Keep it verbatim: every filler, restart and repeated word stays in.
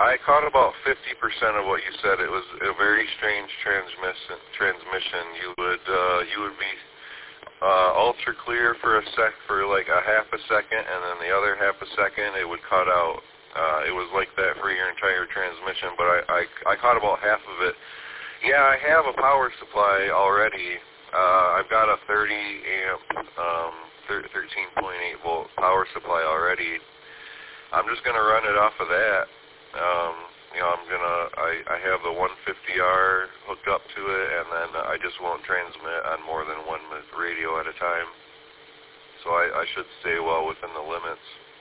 I caught about fifty percent of what you said. It was a very strange transmission. Transmission. You would uh, you would be uh, ultra clear for a sec for like a half a second, and then the other half a second it would cut out. Uh, it was like that for your entire transmission, but I, I, I caught about half of it. Yeah, I have a power supply already. Uh, I've got a thirty amp, um, thirteen point eight volt power supply already. I'm just going to run it off of that. Um, you know, I'm going to, I, I have the one fifty R hooked up to it, and then I just won't transmit on more than one radio at a time. So I, I should stay well within the limits.